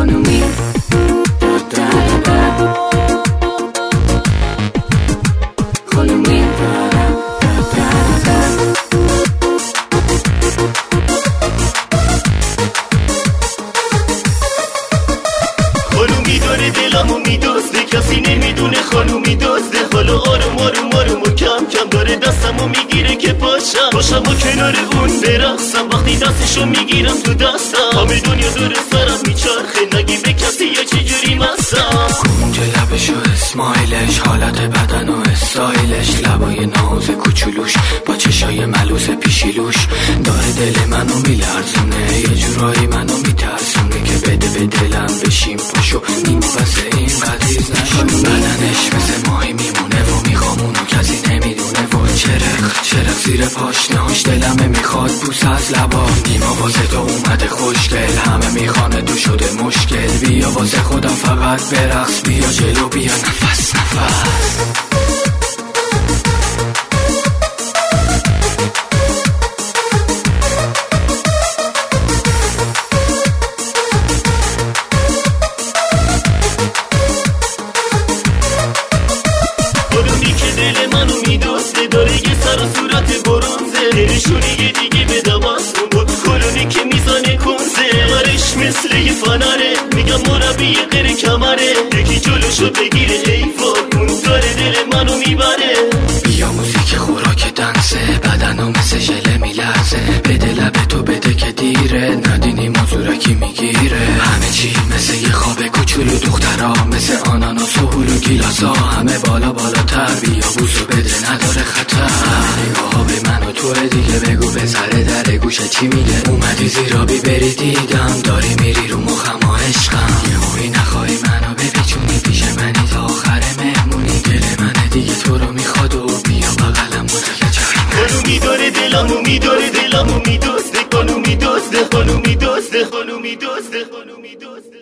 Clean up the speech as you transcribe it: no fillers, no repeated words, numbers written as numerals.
خانومی خانومی خانومی داره دلمو میدزده، کسی نمیدونه خانومی دزده. حالا آروم آروم آروم و کم کم داره دستمو میگیره که پاشم و کنار اون برقصم. وقتی دستشو میگیرم تو دستم همه دنیا دور سرم میچرخه، نگی به کسی یا چجوری مستم. گونج لبش و اسمایلش، حالت بدن و استایلش، لبای ناز کوچولوش با چشای ملوس پیشیلوش، داره دل منو میلرزونه، یه جورایی منو میترسونه که بده به دلم بشیم پاشو نیمه واسه این قدیز نشون. بدنش مثل ماهی میمونه و میخوام اونو کسی نمیدونه و چرخ زیر پاشناش، دلمه میخواد بوس از لبا. نیما واسه تو اومده خوشگل، همه میخوانه تو شده مشکل. بیا واسه خودم فقط برقص، بیا جلو بیا نفس خانومی که دل منو میدزده، داره یه سر و صورت برونزه، دلشونی یه دیگه به دماستون بود. خانومی که میزانه کنزه، برش مثل یه فنره، میگم مربی غیر کمره، یکی جلوشو بگیره حیوان، اون داره دل منو میبره. بیا موزیک خوراک دنسه، بدنو مثل ژله میلرزه، بده لب تو بده که دیره، ندینی مزورکی میگیره. همه چی مثل یه خواب کوچولو، دخترها مثل آناناس و هلو گیلاسا، همه بالا بالاتر. بیا بوسو بده نداره خطر، نگاه ها به من و توه دیگه، بگو به سر در گوشه چی میگه. اومدی زیرابی بری دیدم، داری میری رو مخم و عشقم، یه هوی نخواهی منو بپیچونی پیش منی تا آخر مهمونی. دل من دیگه تو رو میخواد و بیا بغلم و دیگه چرم. خانومی داره دلمو میداره، دلمو میدزده، خانومی دزده، خانومی دزده، خانومی دزده، خانومی دزده.